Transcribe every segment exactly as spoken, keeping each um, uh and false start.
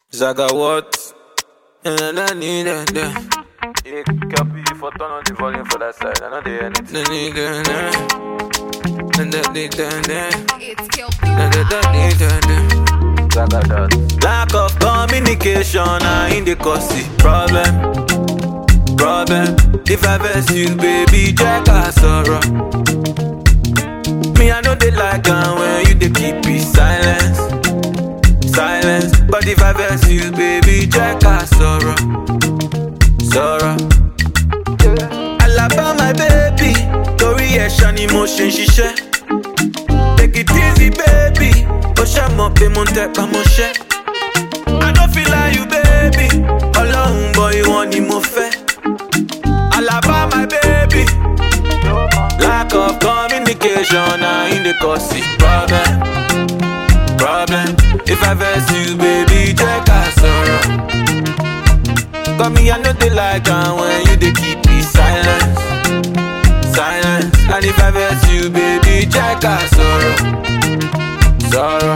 Zaga what? And I need that. Yeah, copy for turn on the volume for that side. I know they anything. I need that. And that need that. It's kill. And that need that. Zaga that. Lack of communication, I in the cause it problem. Problem. If I vex you, baby, check our sorrow. Me, I know they like it when you they keep it silence. Silence. But if I vex you, baby, check our sorrow. Sorrow. Alaba my baby, Tori Eshan emotion shisha. Take it easy, baby. Osha mo pe mon te pa mo she. I don't feel like you, baby. Alone boy, you want ni mo fe. Alaba my baby. Lack of communication, I in the cause it problem. Problem. If I vex you, baby, check our sorrow. Cause me, I know they like it when you they keep it silence. Silence. And if I vex you, baby, check our sorrow. Sorrow.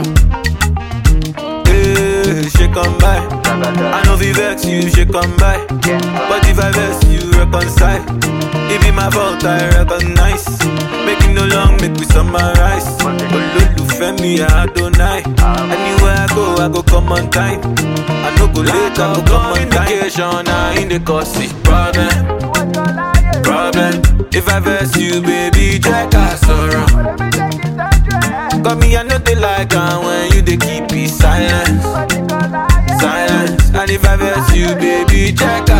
Hey, she come by. I know if you vex you, she come by. But if I vex you, reconcile. It be my fault, I recognize. Making no long, make we summarize. Olufemi, I don't lie. Anywhere I go, I go come on time. I no go late, I go come on time. Communication, I in the cause it problem. Problem. If I vex you, baby, check our sorrow. Cause me, I know they like it when you they keep it silence. Silence. And if I vex you, baby, check